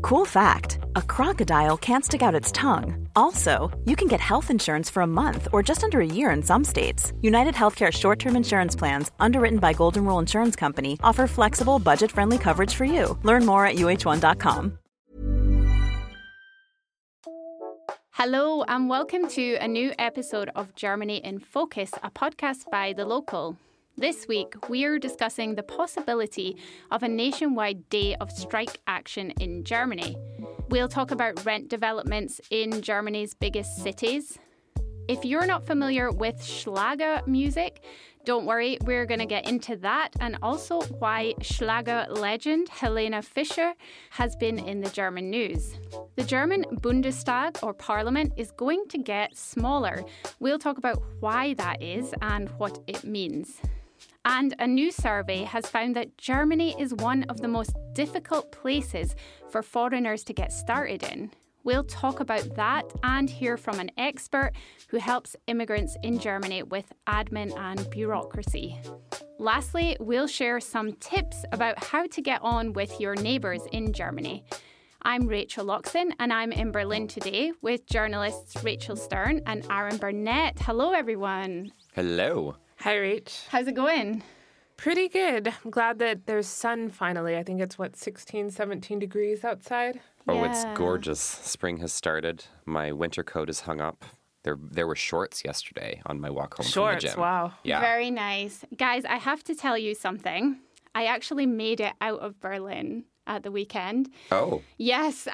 Cool fact, a crocodile can't stick out its tongue. Also, you can get health insurance for a month or just under a year in some states. United Healthcare short-term insurance plans, underwritten by Golden Rule Insurance Company, offer flexible, budget-friendly coverage for you. Learn more at uh1.com. Hello and welcome to a new episode of Germany in Focus, a podcast by The Local. This week, we're discussing the possibility of a nationwide day of strike action in Germany. We'll talk about rent developments in Germany's biggest cities. If you're not familiar with Schlager music, don't worry, we're going to get into that and also why Schlager legend Helene Fischer has been in the German news. The German Bundestag, or Parliament, is going to get smaller. We'll talk about why that is and what it means. And a new survey has found that Germany is one of the most difficult places for foreigners to get started in. We'll talk about that and hear from an expert who helps immigrants in Germany with admin and bureaucracy. Lastly, we'll share some tips about how to get on with your neighbours in Germany. I'm Rachel Loxon and I'm in Berlin today with journalists Rachel Stern and Aaron Burnett. Hello, everyone. Hello. Hi, Rach. How's it going? Pretty good. I'm glad that there's sun finally. I think it's, 16, 17 degrees outside? Oh, It's gorgeous. Spring has started. My winter coat is hung up. There were shorts yesterday on my walk home from the gym. Wow. Yeah. Very nice. Guys, I have to tell you something. I actually made it out of Berlin at the weekend. Oh. Yes,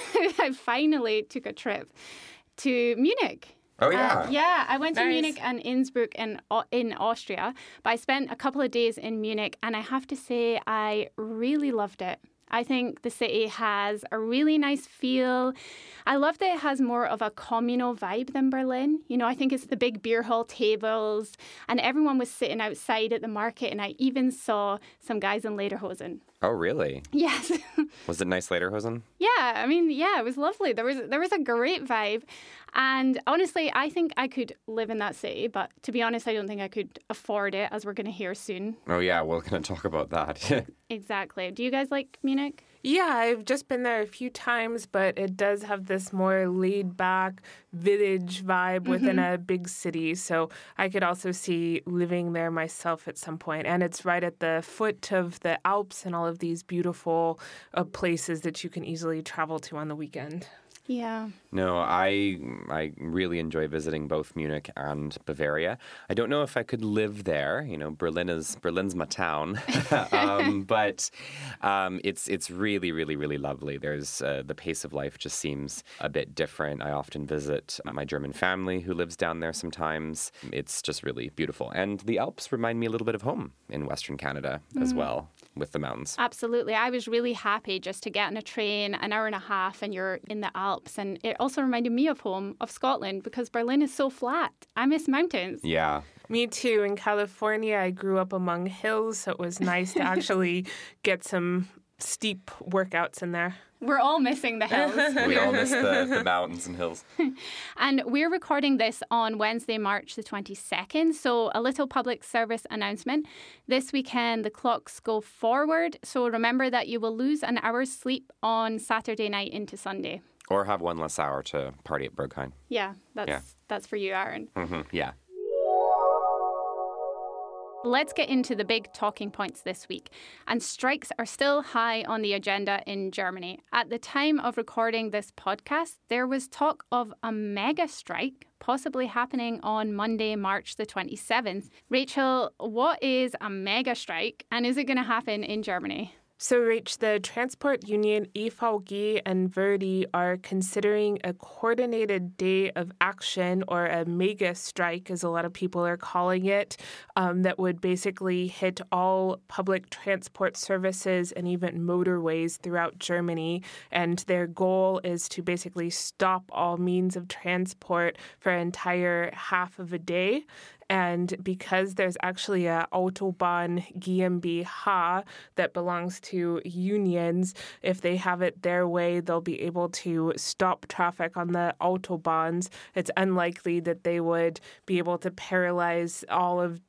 I finally took a trip to Munich. Oh, yeah. I went to Munich and Innsbruck in Austria, but I spent a couple of days in Munich, and I have to say I really loved it. I think the city has a really nice feel. I love that it has more of a communal vibe than Berlin. You know, I think it's the big beer hall tables, and everyone was sitting outside at the market, and I even saw some guys in lederhosen. Oh, really? Yes. Was it nice lederhosen? Yeah, it was lovely. There was a great vibe. And honestly, I think I could live in that city, but to be honest, I don't think I could afford it, as we're going to hear soon. Oh, yeah, we're going to talk about that. Exactly. Do you guys like Munich? Yeah, I've just been there a few times, but it does have this more laid-back village vibe within a big city. So I could also see living there myself at some point. And it's right at the foot of the Alps and all of these beautiful places that you can easily travel to on the weekend. Yeah. No, I really enjoy visiting both Munich and Bavaria. I don't know if I could live there. You know, Berlin's my town, but it's really, really, really lovely. There's the pace of life just seems a bit different. I often visit my German family who lives down there sometimes. It's just really beautiful, and the Alps remind me a little bit of home in Western Canada as well, with the mountains. Absolutely. I was really happy just to get on a train, an hour and a half, and you're in the Alps. And it also reminded me of home, of Scotland, because Berlin is so flat. I miss mountains. Yeah. Me too. In California, I grew up among hills, so it was nice to actually get some steep workouts in there. We're all missing the hills. We all miss the mountains and hills. And we're recording this on Wednesday, March the 22nd. So a little public service announcement. This weekend, the clocks go forward. So remember that you will lose an hour's sleep on Saturday night into Sunday. Or have one less hour to party at Berghain. Yeah, that's for you, Aaron. Yeah. Let's get into the big talking points this week. And strikes are still high on the agenda in Germany. At the time of recording this podcast, there was talk of a mega strike possibly happening on Monday, March the 27th. Rachel, what is a mega strike and is it going to happen in Germany? So, Rach, the transport union EVG and Verdi are considering a coordinated day of action, or a mega strike, as a lot of people are calling it, that would basically hit all public transport services and even motorways throughout Germany. And their goal is to basically stop all means of transport for an entire half of a day. And because there's actually a Autobahn GmbH that belongs to unions, if they have it their way, they'll be able to stop traffic on the Autobahns. It's unlikely that they would be able to paralyze all of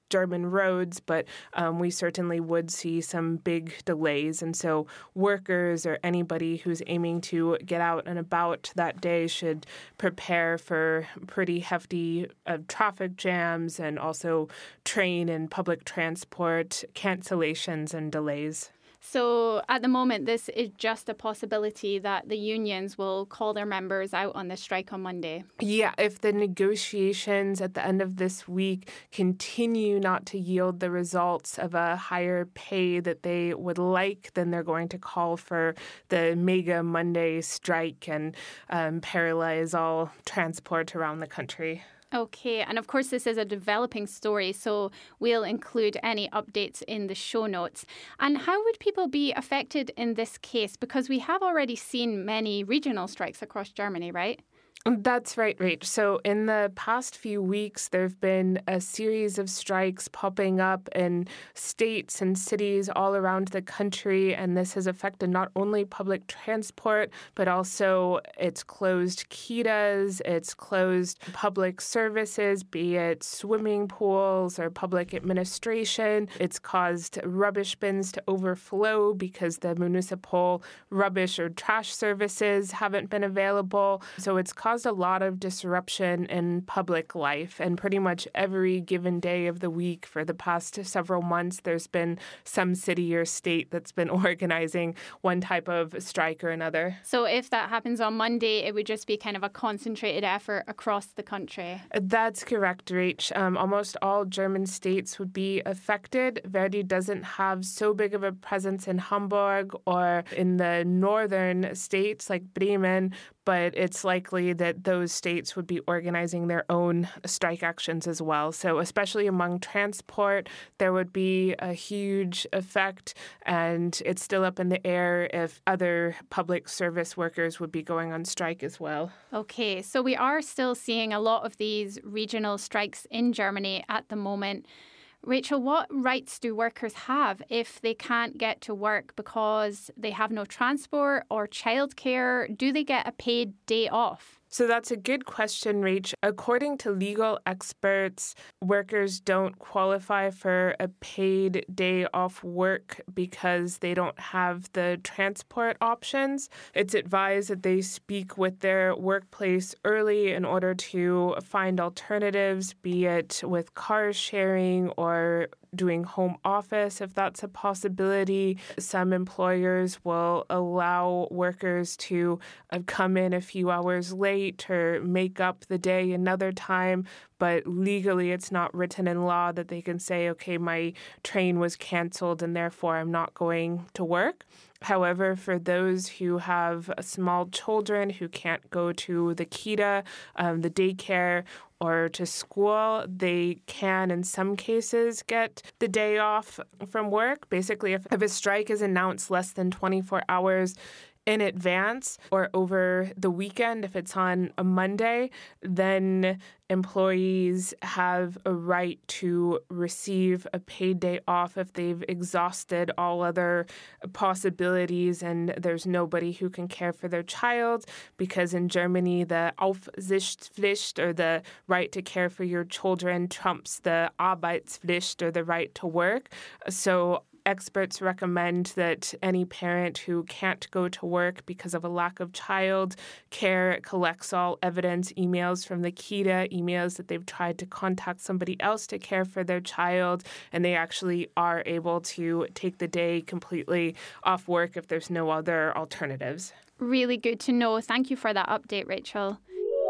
German roads, but we certainly would see some big delays. And so workers or anybody who's aiming to get out and about that day should prepare for pretty hefty traffic jams and also train and public transport cancellations and delays. So at the moment, this is just a possibility that the unions will call their members out on the strike on Monday. Yeah, if the negotiations at the end of this week continue not to yield the results of a higher pay that they would like, then they're going to call for the mega Monday strike and paralyze all transport around the country. Okay, and of course this is a developing story, so we'll include any updates in the show notes. And how would people be affected in this case? Because we have already seen many regional strikes across Germany, right? That's right, Rach. So in the past few weeks, there have been a series of strikes popping up in states and cities all around the country, and this has affected not only public transport, but also it's closed kitas, it's closed public services, be it swimming pools or public administration. It's caused rubbish bins to overflow because the municipal rubbish or trash services haven't been available. So it's caused a lot of disruption in public life, and pretty much every given day of the week for the past several months, there's been some city or state that's been organizing one type of strike or another. So if that happens on Monday, it would just be kind of a concentrated effort across the country. That's correct, Rach. Almost all German states would be affected. Verdi doesn't have so big of a presence in Hamburg or in the northern states like Bremen, but it's likely that those states would be organizing their own strike actions as well. So especially among transport, there would be a huge effect, and it's still up in the air if other public service workers would be going on strike as well. Okay, so we are still seeing a lot of these regional strikes in Germany at the moment. Rachel, what rights do workers have if they can't get to work because they have no transport or childcare? Do they get a paid day off? So that's a good question, Rach. According to legal experts, workers don't qualify for a paid day off work because they don't have the transport options. It's advised that they speak with their workplace early in order to find alternatives, be it with car sharing or doing home office, if that's a possibility. Some employers will allow workers to come in a few hours late or make up the day another time, but legally it's not written in law that they can say, okay, my train was canceled and therefore I'm not going to work. However, for those who have small children who can't go to the kita, the daycare, or to school, they can, in some cases, get the day off from work. Basically, if a strike is announced less than 24 hours in advance or over the weekend, if it's on a Monday, then employees have a right to receive a paid day off if they've exhausted all other possibilities and there's nobody who can care for their child, because in Germany, the Aufsichtspflicht, or the right to care for your children, trumps the Arbeitspflicht, or the right to work. So experts recommend that any parent who can't go to work because of a lack of child care collects all evidence, emails from the kita, emails that they've tried to contact somebody else to care for their child, and they actually are able to take the day completely off work if there's no other alternatives. Really good to know. Thank you for that update, Rachel.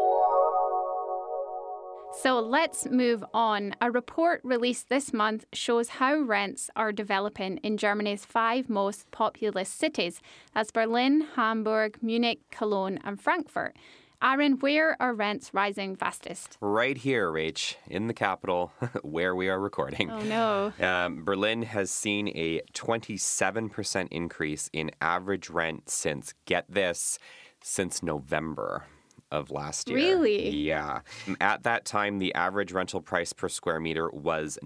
So let's move on. A report released this month shows how rents are developing in Germany's 5 most populous cities. That's Berlin, Hamburg, Munich, Cologne and Frankfurt. Aaron, where are rents rising fastest? Right here, Rach, in the capital, where we are recording. Oh, no. Berlin has seen a 27% increase in average rent since, get this, since November of last year. Really? Yeah. At that time, the average rental price per square meter was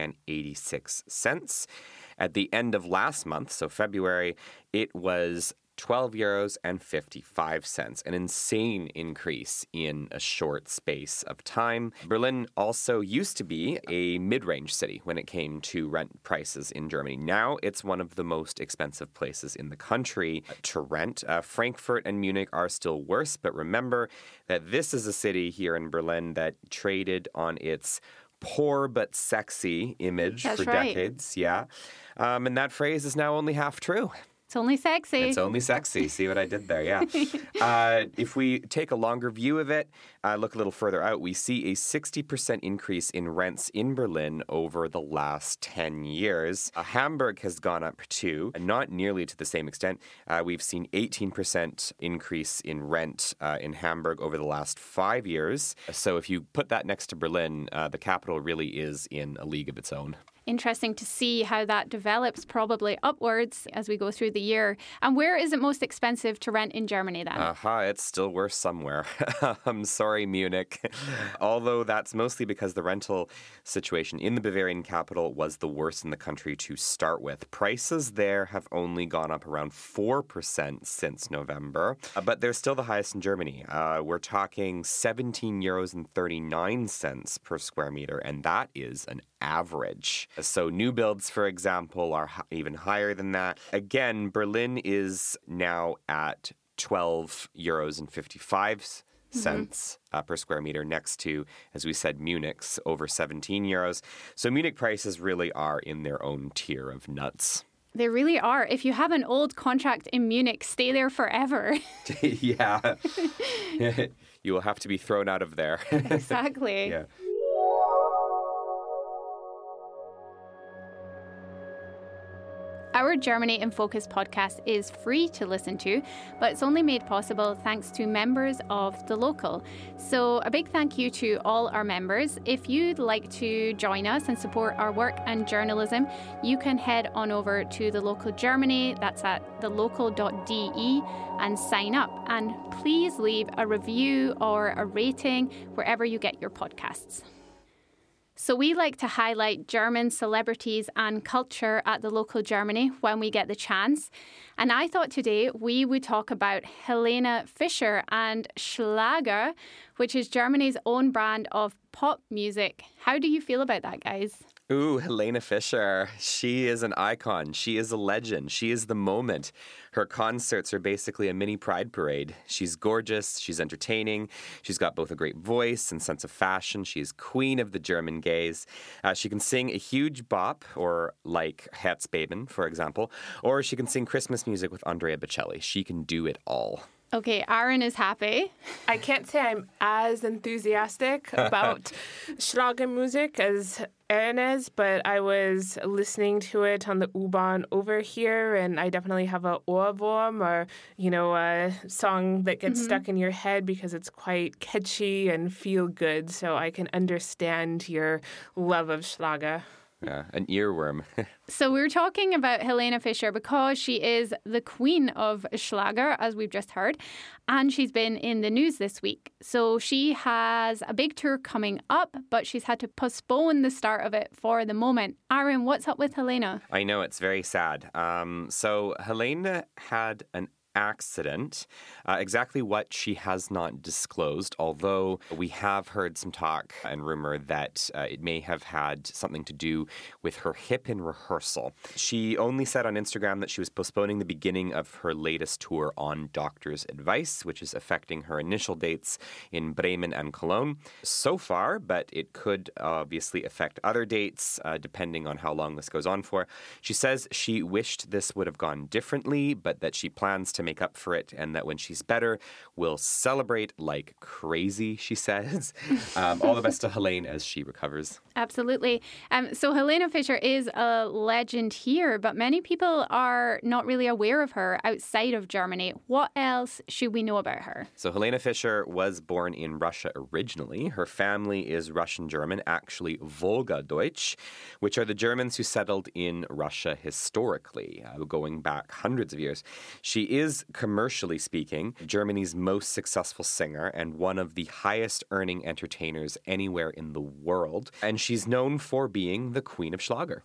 €9.86. At the end of last month, so February, it was €12.55, an insane increase in a short space of time. Berlin also used to be a mid-range city when it came to rent prices in Germany. Now it's one of the most expensive places in the country to rent. Frankfurt and Munich are still worse, but remember that this is a city here in Berlin that traded on its poor but sexy image for decades. Yeah. And that phrase is now only half true. It's only sexy. It's only sexy. See what I did there? Yeah. If we take a longer view of it, look a little further out, we see a 60% increase in rents in Berlin over the last 10 years. Hamburg has gone up too, not nearly to the same extent. We've seen 18% increase in rent in Hamburg over the last 5 years. So if you put that next to Berlin, the capital really is in a league of its own. Interesting to see how that develops, probably upwards as we go through the year. And where is it most expensive to rent in Germany then? It's still worse somewhere. I'm sorry, Munich. Although that's mostly because the rental situation in the Bavarian capital was the worst in the country to start with. Prices there have only gone up around 4% since November, but they're still the highest in Germany. We're talking €17.39 per square meter, and that is an average. So new builds, for example, are even higher than that. Again, Berlin is now at €12.55 per square meter, next to, as we said, Munich's over €17. So Munich prices really are in their own tier of nuts. They really are. If you have an old contract in Munich, stay there forever. Yeah. You will have to be thrown out of there. Exactly. Yeah. Our Germany in Focus podcast is free to listen to, but it's only made possible thanks to members of The Local. So a big thank you to all our members. If you'd like to join us and support our work and journalism, you can head on over to The Local Germany. That's at thelocal.de and sign up. And please leave a review or a rating wherever you get your podcasts. So we like to highlight German celebrities and culture at The Local Germany when we get the chance. And I thought today we would talk about Helene Fischer and Schlager, which is Germany's own brand of pop music. How do you feel about that, guys? Ooh, Helene Fischer. She is an icon. She is a legend. She is the moment. Her concerts are basically a mini pride parade. She's gorgeous. She's entertaining. She's got both a great voice and sense of fashion. She is queen of the German gays. She can sing a huge bop, or like Herzbeben, for example, or she can sing Christmas music with Andrea Bocelli. She can do it all. Okay, Aaron is happy. I can't say I'm as enthusiastic about Schlager music as Aaron is, but I was listening to it on the U-Bahn over here, and I definitely have a Ohrwurm, or, a song that gets stuck in your head because it's quite catchy and feel good, so I can understand your love of Schlager. Yeah, an earworm. So we're talking about Helene Fischer because she is the queen of Schlager, as we've just heard, and she's been in the news this week. So she has a big tour coming up, but she's had to postpone the start of it for the moment. Aaron, what's up with Helene? I know, it's very sad. So Helene had an accident, exactly what she has not disclosed, although we have heard some talk and rumor that it may have had something to do with her hip in rehearsal. She only said on Instagram that she was postponing the beginning of her latest tour on doctor's advice, which is affecting her initial dates in Bremen and Cologne so far, but it could obviously affect other dates depending on how long this goes on for. She says she wished this would have gone differently, but that she plans to make up for it, and that when she's better, we'll celebrate like crazy, she says. All the best to Helene as she recovers. Absolutely. So Helene Fischer is a legend here, but many people are not really aware of her outside of Germany. What else should we know about her? So Helene Fischer was born in Russia originally. Her family is Russian-German, actually Volga-Deutsch, which are the Germans who settled in Russia historically, going back hundreds of years. She is is, commercially speaking, Germany's most successful singer and one of the highest earning entertainers anywhere in the world. And she's known for being the queen of Schlager.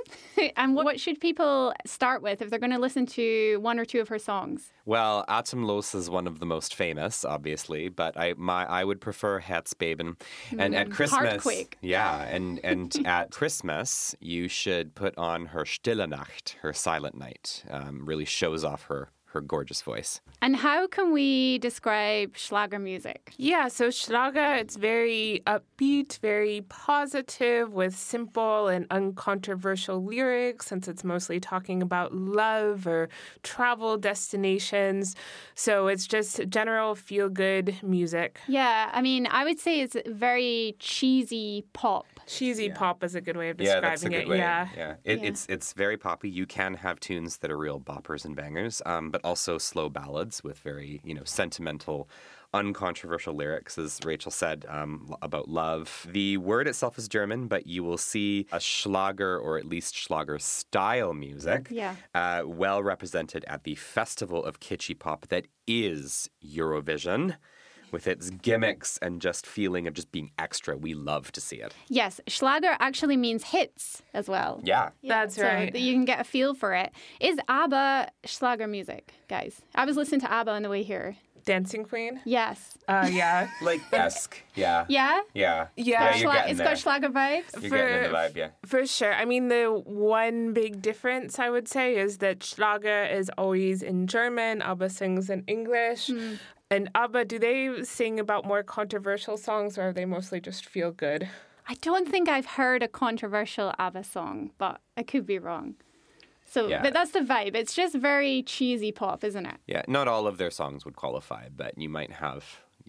And what should people start with if they're going to listen to one or two of her songs? Well, Atemlos is one of the most famous, obviously, but I would prefer Herzbeben. And at Christmas, Heartquake. yeah, and at Christmas, you should put on her Stille Nacht, her Silent Night. Really shows off her gorgeous voice. And how can we describe Schlager music? Yeah, so Schlager, it's very upbeat, very positive, with simple and uncontroversial lyrics, since it's mostly talking about love or travel destinations. So it's just general feel-good music. Yeah, I mean, I would say it's very cheesy pop. Cheesy pop is a good way of Yeah, describing that's a good it. way. Yeah. It's very poppy. You can have tunes that are real boppers and bangers, but also slow ballads with very, sentimental, uncontroversial lyrics, as Rachel said, about love. The word itself is German, but you will see a Schlager, or at least Schlager-style music, well represented at the festival of kitschy pop that is Eurovision. With its gimmicks and just feeling of just being extra. We love to see it. Yes, Schlager actually means hits as well. Yeah. That's right. So you can get a feel for it. Is ABBA Schlager music, guys? I was listening to ABBA on the way here. Dancing Queen? Yes. Yeah. Like esque. Yeah. Yeah? Yeah. Yeah. You're getting It's there. got Schlager vibes. You're getting in the vibe, yeah. For sure. I mean, the one big difference, I would say, is that Schlager is always in German. ABBA sings in English. And ABBA, do they sing about more controversial songs, or are they mostly just feel good? I don't think I've heard a controversial ABBA song, but I could be wrong. So, Yeah. but that's the vibe. It's just very cheesy pop, isn't it? Yeah, not all of their songs would qualify, but you might have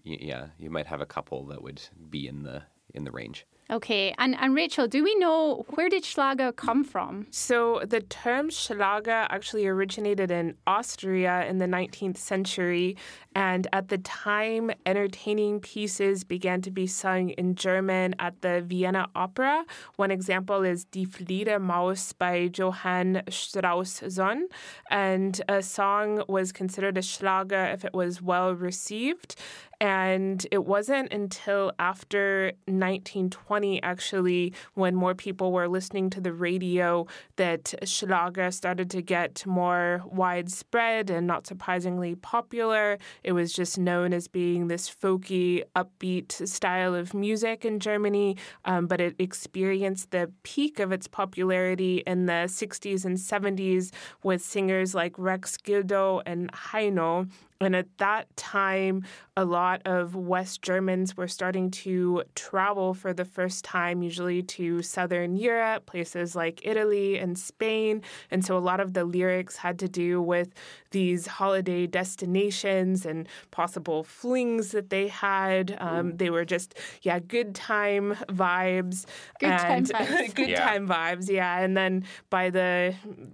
a couple that would be in the range. Okay, and Rachel, do we know where did Schlager come from? So the term Schlager actually originated in Austria in the 19th century. And at the time, entertaining pieces began to be sung in German at the Vienna Opera. One example is Die Fledermaus by Johann Strauss Sohn. And a song was considered a Schlager if it was well received. And it wasn't until after 1920, actually, when more people were listening to the radio, that Schlager started to get more widespread and, not surprisingly, popular. It was just known as being this folky, upbeat style of music in Germany, but it experienced the peak of its popularity in the 60s and 70s with singers like Rex Gildo and Heino. And at that time, a lot of West Germans were starting to travel for the first time, usually to Southern Europe, places like Italy and Spain. And so a lot of the lyrics had to do with these holiday destinations and possible flings that they had. They were just, good time vibes. Good time vibes. Good time vibes, yeah. And then by the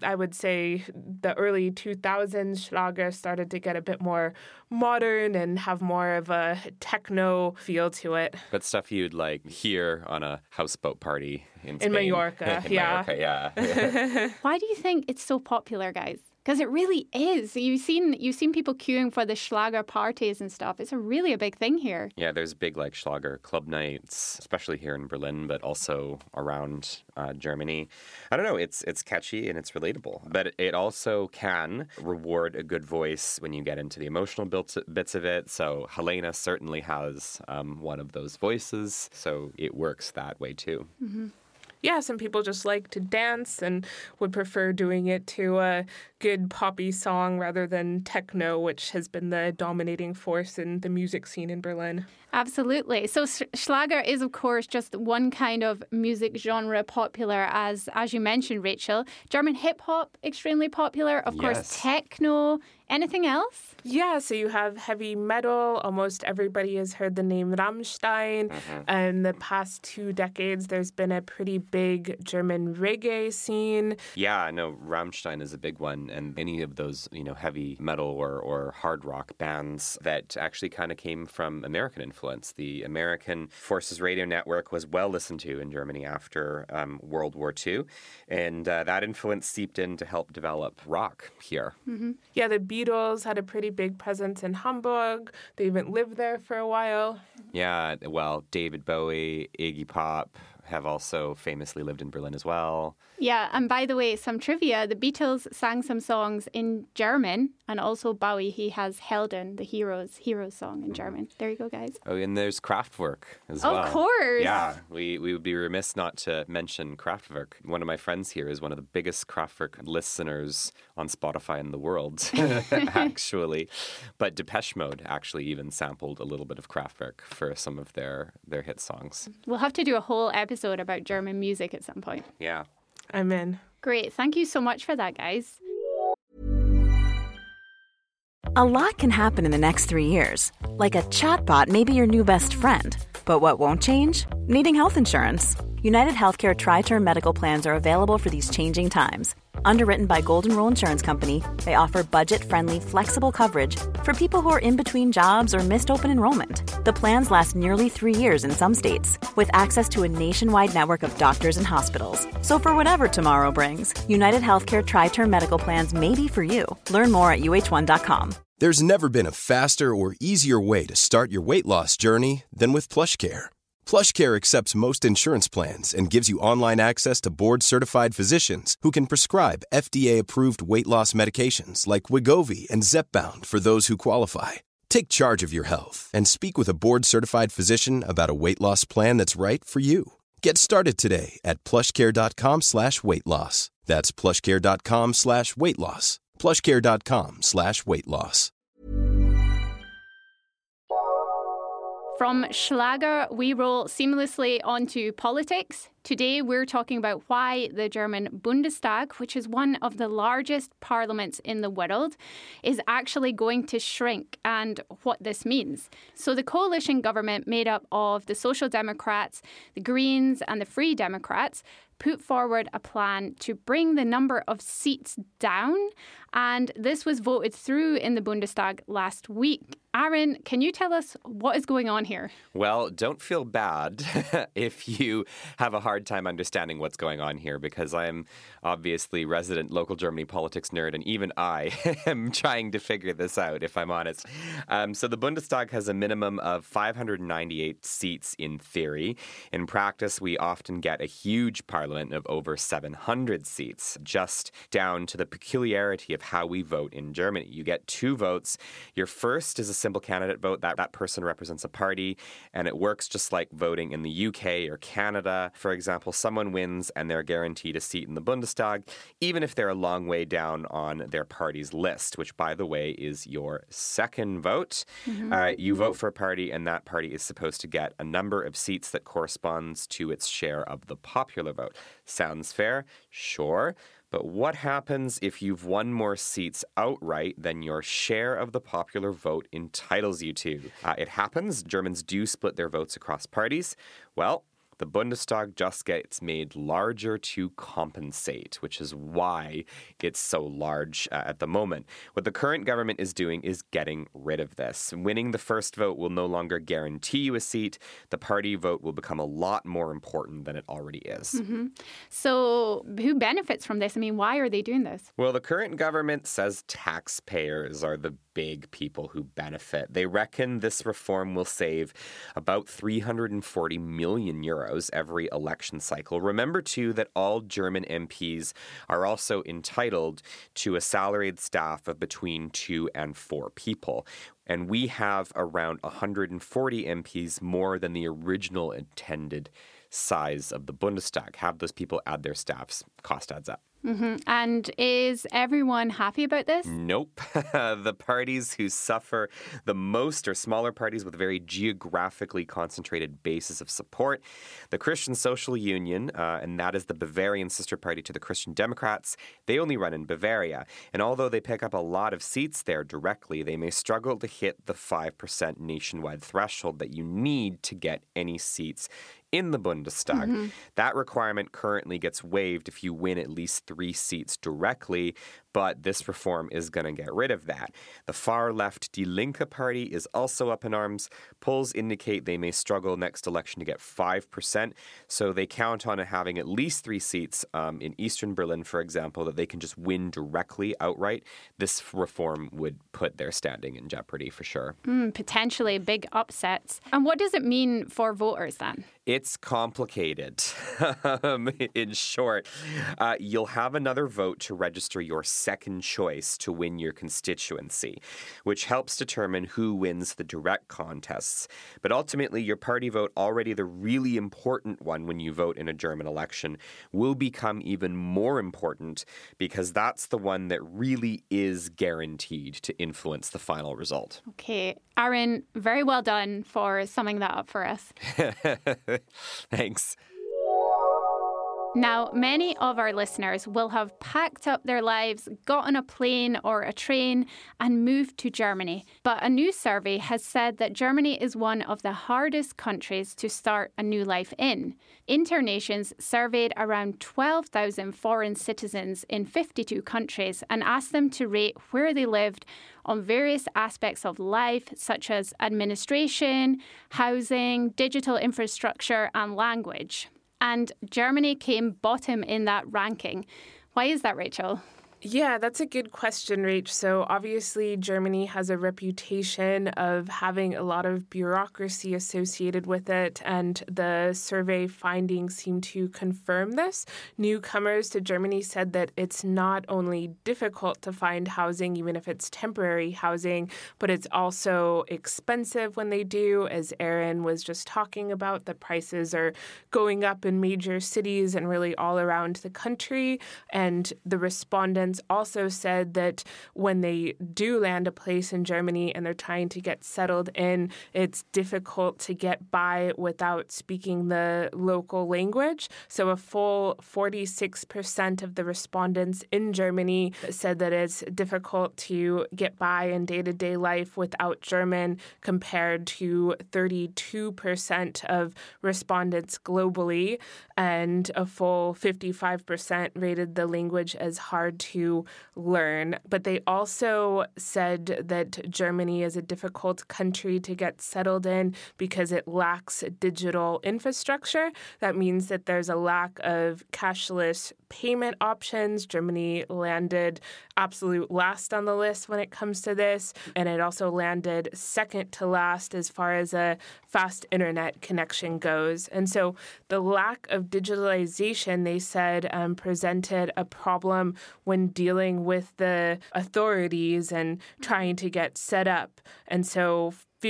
early 2000s, Schlager started to get a bit more modern and have more of a techno feel to it. But stuff you'd like hear on a houseboat party in Spain. In Mallorca, Mallorca, yeah. Why do you think it's so popular, guys? Because it really is. You've seen people queuing for the Schlager parties and stuff. It's really a big thing here. Yeah, there's big Schlager club nights, especially here in Berlin, but also around Germany. I don't know, it's catchy and it's relatable, but it also can reward a good voice when you get into the emotional bits of it. So Helena certainly has one of those voices, so it works that way too. Mm-hmm. Yeah, some people just like to dance and would prefer doing it to a good poppy song rather than techno, which has been the dominating force in the music scene in Berlin. Absolutely. So Schlager is, of course, just one kind of music genre popular, as you mentioned, Rachel. German hip-hop, extremely popular. Of course, techno. Anything else? Yeah, so you have heavy metal. Almost everybody has heard the name Rammstein. In the past 2 decades, there's been a pretty big German reggae scene. Yeah, no, Rammstein is a big one. And any of those, heavy metal or hard rock bands that actually kind of came from American influence. The American Forces Radio Network was well listened to in Germany after World War II. And that influence seeped in to help develop rock here. Yeah, the Beatles had a pretty big presence in Hamburg. They even lived there for a while. Yeah, well, David Bowie, Iggy Pop have also famously lived in Berlin as well. Yeah, and by the way, some trivia, the Beatles sang some songs in German, and also Bowie, he has Helden, the Heroes song in German. There you go, guys. Oh, and there's Kraftwerk as well. Of course. Yeah, we would be remiss not to mention Kraftwerk. One of my friends here is one of the biggest Kraftwerk listeners on Spotify in the world, actually. But Depeche Mode actually even sampled a little bit of Kraftwerk for some of their hit songs. We'll have to do a whole episode about German music at some point. Yeah. I'm in. Great. Thank you so much for that, guys. A lot can happen in the next 3 years. Like a chatbot may be your new best friend. But what won't change? Needing health insurance. United Healthcare Tri-Term Medical Plans are available for these changing times. Underwritten by Golden Rule Insurance Company, they offer budget-friendly, flexible coverage for people who are in between jobs or missed open enrollment. The plans last nearly 3 years in some states, with access to a nationwide network of doctors and hospitals. So for whatever tomorrow brings, United Healthcare Tri-Term Medical Plans may be for you. Learn more at uh1.com. There's never been a faster or easier way to start your weight loss journey than with PlushCare. PlushCare accepts most insurance plans and gives you online access to board-certified physicians who can prescribe FDA-approved weight loss medications like Wegovy and Zepbound for those who qualify. Take charge of your health and speak with a board-certified physician about a weight loss plan that's right for you. Get started today at plushcare.com/weight loss. That's plushcare.com/weight loss. plushcare.com/weight loss. From Schlager, we roll seamlessly onto politics. Today, we're talking about why the German Bundestag, which is one of the largest parliaments in the world, is actually going to shrink and what this means. So the coalition government made up of the Social Democrats, the Greens and the Free Democrats put forward a plan to bring the number of seats down, and this was voted through in the Bundestag last week. Aaron, can you tell us what is going on here? Well, don't feel bad if you have a hard time understanding what's going on here, because I'm obviously resident local Germany politics nerd, and even I am trying to figure this out, if I'm honest. So the Bundestag has a minimum of 598 seats in theory. In practice, we often get a huge parliament of over 700 seats, just down to the peculiarity of how we vote in Germany. You get 2 votes. Your first is a simple candidate vote. That person represents a party, and it works just like voting in the UK or Canada. For example, someone wins and they're guaranteed a seat in the Bundestag, even if they're a long way down on their party's list, which, by the way, is your second vote. You vote for a party, and that party is supposed to get a number of seats that corresponds to its share of the popular vote. Sounds fair? Sure. But what happens if you've won more seats outright than your share of the popular vote entitles you to? It happens. Germans do split their votes across parties. Well, the Bundestag just gets made larger to compensate, which is why it's so large at the moment. What the current government is doing is getting rid of this. Winning the first vote will no longer guarantee you a seat. The party vote will become a lot more important than it already is. So who benefits from this? I mean, why are they doing this? Well, the current government says taxpayers are the big people who benefit. They reckon this reform will save about 340 million euros every election cycle. Remember, too, that all German MPs are also entitled to a salaried staff of between 2 and 4 people. And we have around 140 MPs more than the original intended size of the Bundestag. Have those people add their staffs, cost adds up. And is everyone happy about this? Nope. The parties who suffer the most are smaller parties with a very geographically concentrated basis of support. The Christian Social Union, and that is the Bavarian sister party to the Christian Democrats, they only run in Bavaria. And although they pick up a lot of seats there directly, they may struggle to hit the 5% nationwide threshold that you need to get any seats in the Bundestag. That requirement currently gets waived if you win at least 3 seats directly, but this reform is going to get rid of that. The far-left Die Linke party is also up in arms. Polls indicate they may struggle next election to get 5%, so they count on having at least 3 seats in eastern Berlin, for example, that they can just win directly outright. This reform would put their standing in jeopardy for sure. Potentially big upsets. And what does it mean for voters then? It's complicated. In short, you'll have another vote to register your second choice to win your constituency, which helps determine who wins the direct contests. But ultimately, your party vote, already the really important one when you vote in a German election, will become even more important because that's the one that really is guaranteed to influence the final result. Okay, Aaron, very well done for summing that up for us. Thanks. Now, many of our listeners will have packed up their lives, got on a plane or a train and moved to Germany. But a new survey has said that Germany is one of the hardest countries to start a new life in. Internations surveyed around 12,000 foreign citizens in 52 countries and asked them to rate where they lived on various aspects of life, such as administration, housing, digital infrastructure, and language. And Germany came bottom in that ranking. Why is that, Rachel? Yeah, that's a good question, Rach. So obviously, Germany has a reputation of having a lot of bureaucracy associated with it, and the survey findings seem to confirm this. Newcomers to Germany said that it's not only difficult to find housing, even if it's temporary housing, but it's also expensive when they do. As Aaron was just talking about, the prices are going up in major cities and really all around the country. And the respondents also said that when they do land a place in Germany and they're trying to get settled in, it's difficult to get by without speaking the local language. So a full 46% of the respondents in Germany said that it's difficult to get by in day-to-day life without German, compared to 32% of respondents globally, and a full 55% rated the language as hard to learn. But they also said that Germany is a difficult country to get settled in because it lacks digital infrastructure. That means that there's a lack of cashless payment options. Germany landed absolute last on the list when it comes to this, and it also landed second to last as far as a fast internet connection goes. And so the lack of digitalization, they said, presented a problem when dealing with the authorities and trying to get set up. And so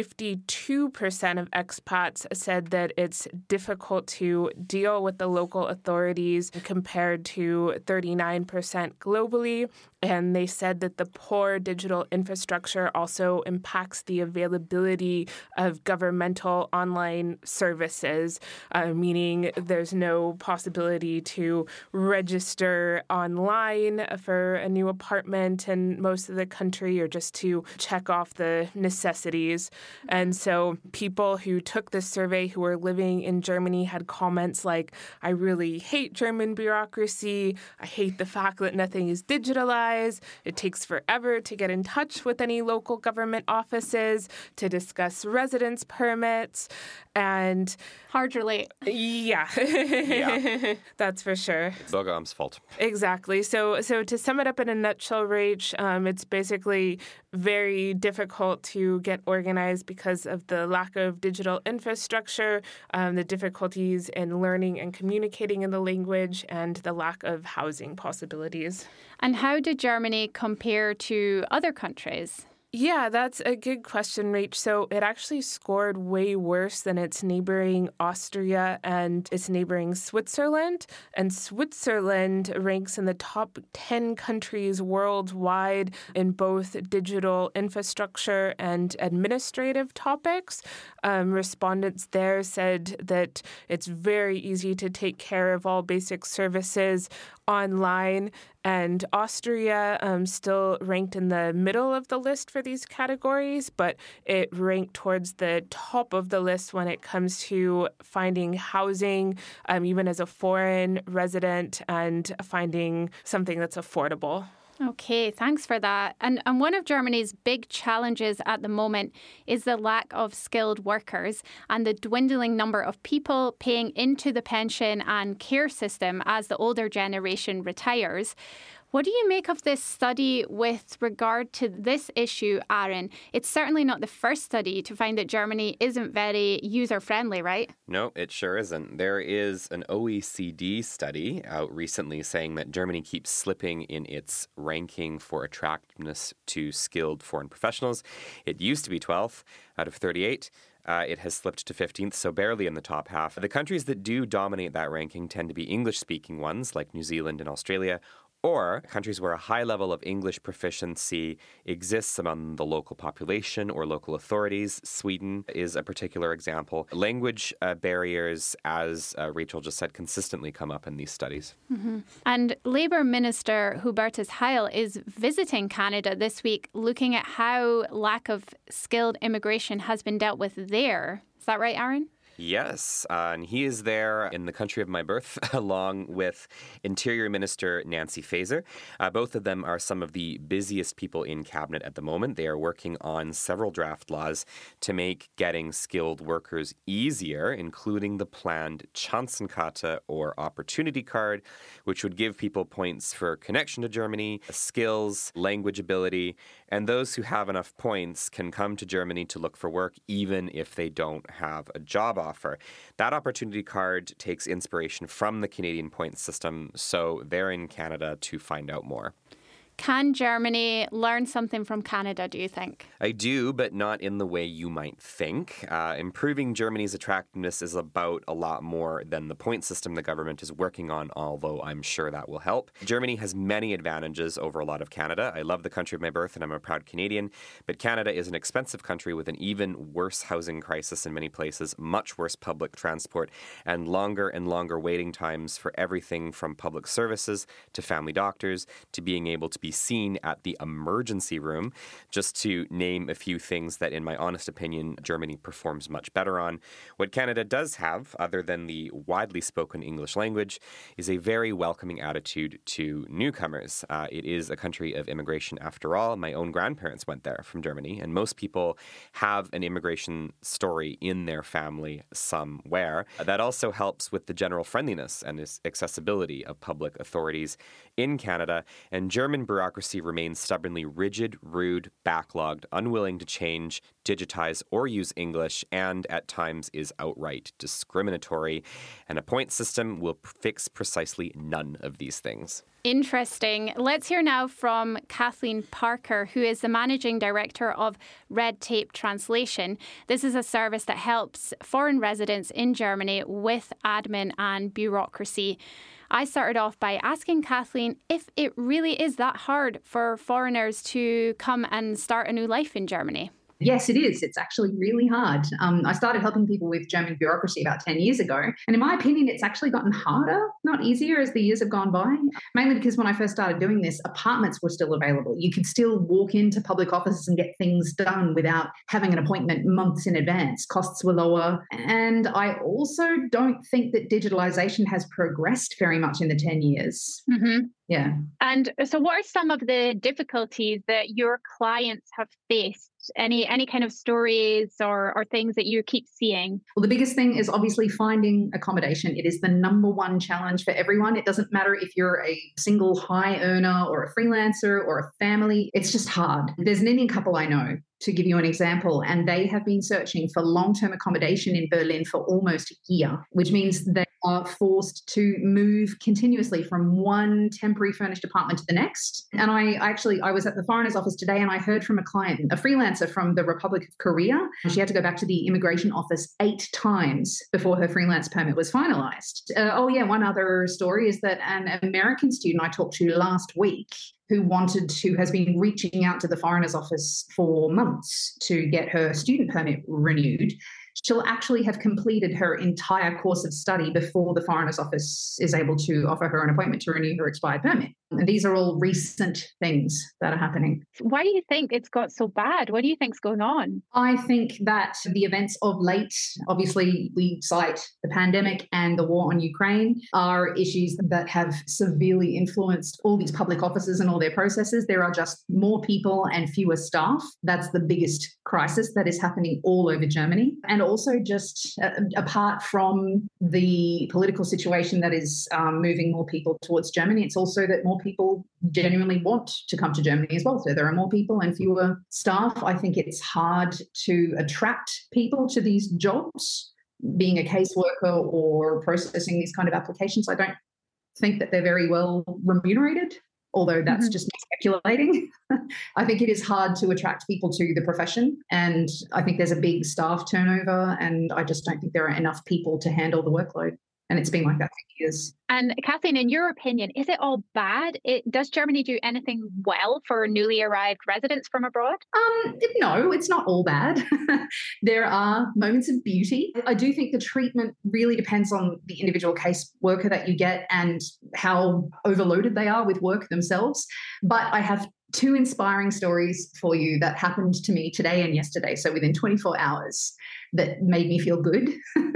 52% of expats said that it's difficult to deal with the local authorities compared to 39% globally. And they said that the poor digital infrastructure also impacts the availability of governmental online services, meaning there's no possibility to register online for a new apartment in most of the country, or just to check off the necessities. And so people who took this survey who were living in Germany had comments like, I really hate German bureaucracy. I hate the fact that nothing is digitalized. It takes forever to get in touch with any local government offices to discuss residence permits. And hard to relate. Yeah. That's for sure. Bürgeramt's fault. Exactly. So to sum it up in a nutshell, Rach, it's basically very difficult to get organized because of the lack of digital infrastructure, the difficulties in learning and communicating in the language, and the lack of housing possibilities. And how did Germany compare to other countries? Yeah, that's a good question, Rach. So it actually scored way worse than its neighboring Austria and its neighboring Switzerland. And Switzerland ranks in the top 10 countries worldwide in both digital infrastructure and administrative topics. Respondents there said that it's very easy to take care of all basic services online, and Austria still ranked in the middle of the list for these categories, but it ranked towards the top of the list when it comes to finding housing, even as a foreign resident, and finding something that's affordable. Okay, thanks for that. And one of Germany's big challenges at the moment is the lack of skilled workers and the dwindling number of people paying into the pension and care system as the older generation retires. What do you make of this study with regard to this issue, Aaron? It's certainly not the first study to find that Germany isn't very user-friendly, right? No, it sure isn't. There is an OECD study out recently saying that Germany keeps slipping in its ranking for attractiveness to skilled foreign professionals. It used to be 12th out of 38. It has slipped to 15th, so barely in the top half. The countries that do dominate that ranking tend to be English-speaking ones, like New Zealand and Australia, or countries where a high level of English proficiency exists among the local population or local authorities. Sweden is a particular example. Language barriers, as Rachel just said, consistently come up in these studies. Mm-hmm. And Labour Minister Hubertus Heil is visiting Canada this week, looking at how lack of skilled immigration has been dealt with there. Is that right, Aaron? Yes, and he is there in the country of my birth, along with Interior Minister Nancy Faeser. Both of them are some of the busiest people in cabinet at the moment. They are working on several draft laws to make getting skilled workers easier, including the planned Chancenkarte or Opportunity Card, which would give people points for connection to Germany, skills, language ability, and those who have enough points can come to Germany to look for work even if they don't have a job offer. That Opportunity Card takes inspiration from the Canadian points system, so they're in Canada to find out more. Can Germany learn something from Canada, do you think? I do, but not in the way you might think. Improving Germany's attractiveness is about a lot more than the point system the government is working on, although I'm sure that will help. Germany has many advantages over a lot of Canada. I love the country of my birth and I'm a proud Canadian, but Canada is an expensive country with an even worse housing crisis in many places, much worse public transport, and longer waiting times for everything from public services to family doctors to being able to be seen at the emergency room, just to name a few things that, in my honest opinion, Germany performs much better on. What Canada does have, other than the widely spoken English language, is a very welcoming attitude to newcomers. It is a country of immigration after all. My own grandparents went there from Germany, and most people have an immigration story in their family somewhere. That also helps with the general friendliness and accessibility of public authorities in Canada, and German bureaucracy remains stubbornly rigid, rude, backlogged, unwilling to change, digitize, or use English, and at times is outright discriminatory. And a point system will fix precisely none of these things. Interesting. Let's hear now from Kathleen Parker, who is the Managing Director of Red Tape Translation. This is a service that helps foreign residents in Germany with admin and bureaucracy. I started off by asking Kathleen if it really is that hard for foreigners to come and start a new life in Germany. Yes, it is. It's actually really hard. I started helping people with German bureaucracy about 10 years ago. And in my opinion, it's actually gotten harder, not easier as the years have gone by. Mainly because when I first started doing this, apartments were still available. You could still walk into public offices and get things done without having an appointment months in advance. Costs were lower. And I also don't think that digitalization has progressed very much in the 10 years. Mm-hmm. Yeah. And so what are some of the difficulties that your clients have faced? Any kind of stories or things that you keep seeing? Well, the biggest thing is obviously finding accommodation. It is the number one challenge for everyone. It doesn't matter if you're a single high earner or a freelancer or a family. It's just hard. There's an Indian couple I know, to give you an example, and they have been searching for long-term accommodation in Berlin for almost a year, which means they are forced to move continuously from one temporary furnished apartment to the next. And I was at the Foreigners Office today and I heard from a client, a freelancer from the Republic of Korea. She had to go back to the immigration office 8 times before her freelance permit was finalized. One other story is that an American student I talked to last week who has been reaching out to the Foreigners Office for months to get her student permit renewed. she'll actually have completed her entire course of study before the Foreigners Office is able to offer her an appointment to renew her expired permit. And these are all recent things that are happening. Why do you think it's got so bad? What do you think's going on? I think that the events of late, obviously we cite the pandemic and the war on Ukraine, are issues that have severely influenced all these public offices and all their processes. There are just more people and fewer staff. That's the biggest crisis that is happening all over Germany. And also just apart from the political situation that is moving more people towards Germany, it's also that more people genuinely want to come to Germany as well. So there are more people and fewer staff. I think it's hard to attract people to these jobs. Being a caseworker or processing these kind of applications, I don't think that they're very well remunerated, although that's just me speculating. I think it is hard to attract people to the profession, and I think there's a big staff turnover, and I just don't think there are enough people to handle the workload. And it's been like that for years. And Kathleen, in your opinion, is it all bad? Does Germany do anything well for newly arrived residents from abroad? No, it's not all bad. There are moments of beauty. I do think the treatment really depends on the individual caseworker that you get and how overloaded they are with work themselves. But I have two inspiring stories for you that happened to me today and yesterday, so within 24 hours, that made me feel good.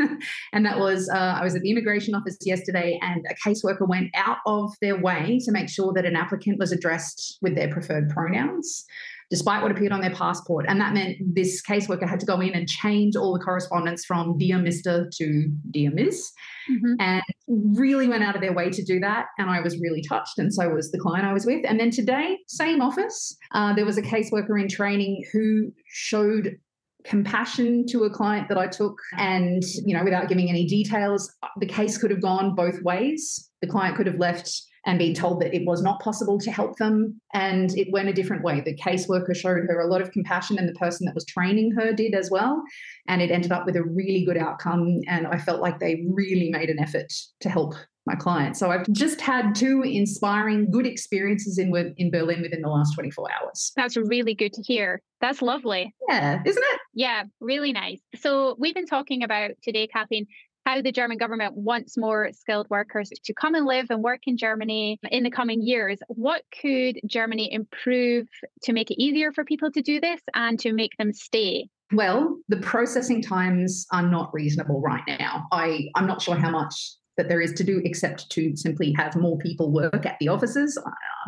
And that was, I was at the immigration office yesterday, and a caseworker went out of their way to make sure that an applicant was addressed with their preferred pronouns, despite what appeared on their passport. And that meant this caseworker had to go in and change all the correspondence from Dear Mr. to Dear Ms. And really went out of their way to do that. And I was really touched, and so was the client I was with. And then today, same office, there was a caseworker in training who showed compassion to a client that I took, and, you know, without giving any details, the case could have gone both ways. The client could have left and been told that it was not possible to help them, and it went a different way. The caseworker showed her a lot of compassion, and the person that was training her did as well, and it ended up with a really good outcome, and I felt like they really made an effort to help my client. So I've just had two inspiring, good experiences in Berlin within the last 24 hours. That's really good to hear. That's lovely. Yeah, isn't it? Yeah, really nice. So we've been talking about today, Kathleen, how the German government wants more skilled workers to come and live and work in Germany in the coming years. What could Germany improve to make it easier for people to do this and to make them stay? Well, the processing times are not reasonable right now. I'm not sure how much that there is to do except to simply have more people work at the offices.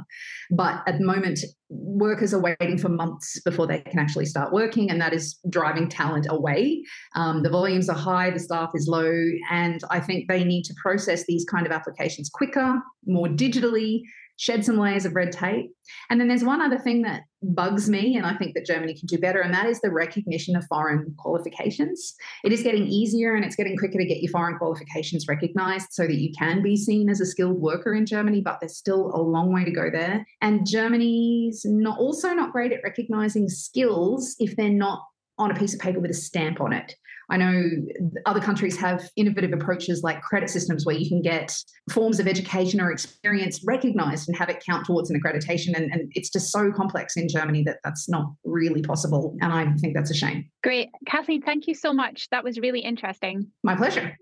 But at the moment, workers are waiting for months before they can actually start working, and that is driving talent away. The volumes are high, the staff is low, and I think they need to process these kind of applications quicker, more digitally, shed some layers of red tape. And then there's one other thing that bugs me, and I think that Germany can do better, and that is the recognition of foreign qualifications. It is getting easier and it's getting quicker to get your foreign qualifications recognised so that you can be seen as a skilled worker in Germany, but there's still a long way to go there. And Germany's also not great at recognising skills if they're not on a piece of paper with a stamp on it. I know other countries have innovative approaches like credit systems where you can get forms of education or experience recognised and have it count towards an accreditation. And it's just so complex in Germany that that's not really possible. And I think that's a shame. Great. Kathleen, thank you so much. That was really interesting. My pleasure.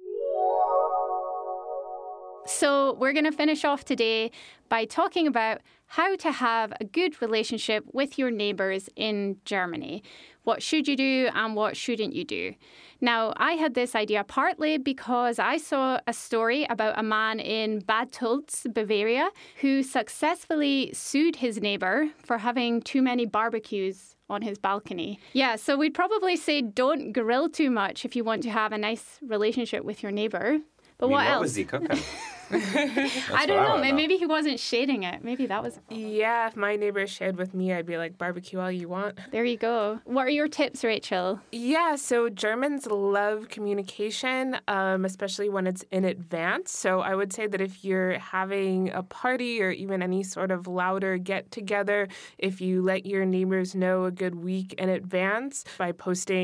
So we're going to finish off today by talking about how to have a good relationship with your neighbours in Germany. What should you do and what shouldn't you do? Now, I had this idea partly because I saw a story about a man in Bad Tölz, Bavaria, who successfully sued his neighbour for having too many barbecues on his balcony. Yeah, so we'd probably say don't grill too much if you want to have a nice relationship with your neighbour. But what else? What was he cooking? I don't know. Maybe he wasn't shading it. Maybe that was... Yeah, if my neighbor shared with me, I'd be like, barbecue all you want. There you go. What are your tips, Rachel? Yeah, so Germans love communication, especially when it's in advance. So I would say that if you're having a party or even any sort of louder get-together, if you let your neighbors know a good week in advance by posting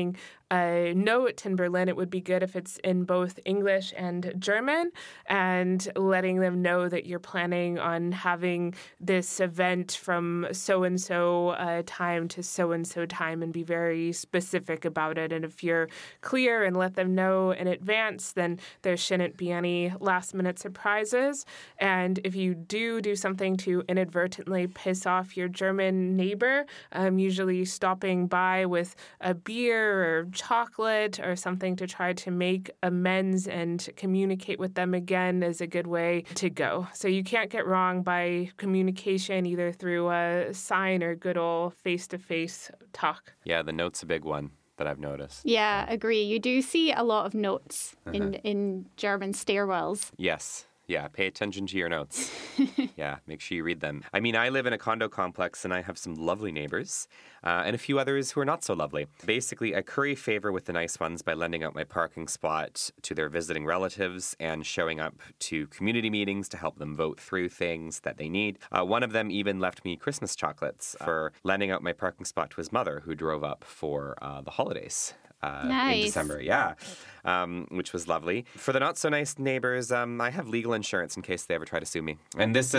a note in Berlin, it would be good if it's in both English and German, and letting them know that you're planning on having this event from so-and-so time to so-and-so time, and be very specific about it. And if you're clear and let them know in advance, then there shouldn't be any last-minute surprises. And if you do something to inadvertently piss off your German neighbor, usually stopping by with a beer or chocolate or something to try to make amends and communicate with them again is a good way to go. So you can't get wrong by communication, either through a sign or good old face-to-face talk. Yeah, the note's a big one that I've noticed. Yeah, agree. You do see a lot of notes in German stairwells. Yes. Yeah, pay attention to your notes. Yeah, make sure you read them. I mean, I live in a condo complex and I have some lovely neighbors and a few others who are not so lovely. Basically, I curry favor with the nice ones by lending out my parking spot to their visiting relatives and showing up to community meetings to help them vote through things that they need. One of them even left me Christmas chocolates for lending out my parking spot to his mother, who drove up for the holidays. In December, which was lovely. For the not so nice neighbors, I have legal insurance in case they ever try to sue me. And it's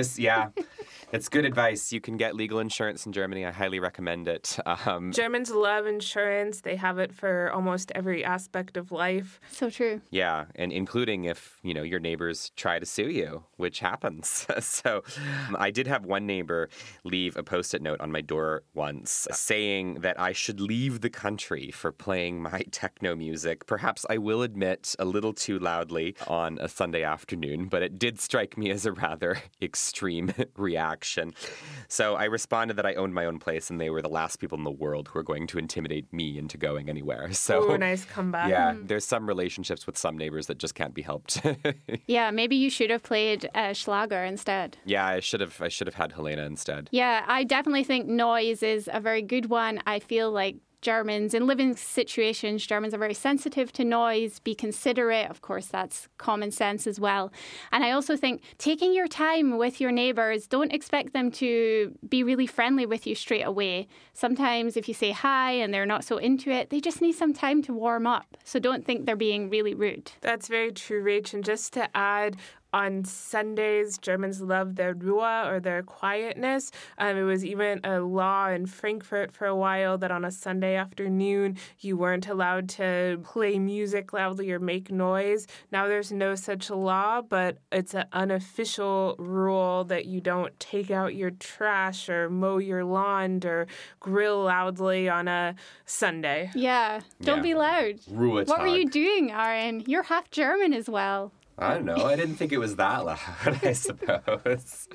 good advice. You can get legal insurance in Germany. I highly recommend it. Germans love insurance. They have it for almost every aspect of life. So true. Yeah, and including if, your neighbors try to sue you, which happens. So I did have one neighbor leave a Post-it note on my door once saying that I should leave the country for playing my techno music. Perhaps I will admit a little too loudly on a Sunday afternoon, but it did strike me as a rather extreme reaction. So I responded that I owned my own place and they were the last people in the world who were going to intimidate me into going anywhere. So, nice comeback. Yeah, there's some relationships with some neighbors that just can't be helped. Yeah, maybe you should have played Schlager instead. Yeah, I should have had Helena instead. Yeah, I definitely think noise is a very good one. I feel like Germans, in living situations, Germans are very sensitive to noise, be considerate. Of course, that's common sense as well. And I also think taking your time with your neighbours, don't expect them to be really friendly with you straight away. Sometimes if you say hi and they're not so into it, they just need some time to warm up. So don't think they're being really rude. That's very true, Rach. And just to add, on Sundays, Germans love their Ruhe, or their quietness. It was even a law in Frankfurt for a while that on a Sunday afternoon, you weren't allowed to play music loudly or make noise. Now there's no such law, but it's an unofficial rule that you don't take out your trash or mow your lawn or grill loudly on a Sunday. Yeah, don't be loud. Ruhe What were you doing, Aaron? You're half German as well. I don't know. I didn't think it was that loud, I suppose.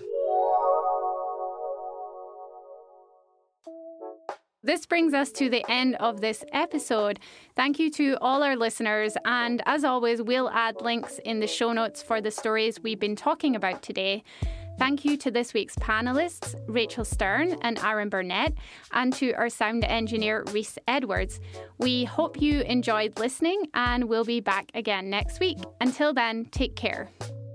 This brings us to the end of this episode. Thank you to all our listeners. And as always, we'll add links in the show notes for the stories we've been talking about today. Thank you to this week's panellists, Rachel Stern and Aaron Burnett, and to our sound engineer, Rhys Edwards. We hope you enjoyed listening, and we'll be back again next week. Until then, take care.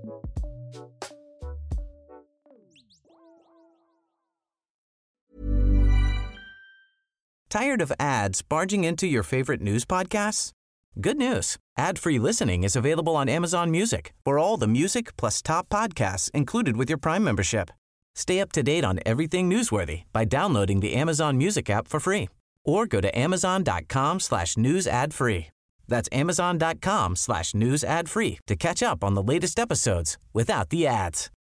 Tired of ads barging into your favorite news podcasts? Good news. Ad-free listening is available on Amazon Music for all the music plus top podcasts included with your Prime membership. Stay up to date on everything newsworthy by downloading the Amazon Music app for free or go to amazon.com/news ad free. That's amazon.com/news ad free to catch up on the latest episodes without the ads.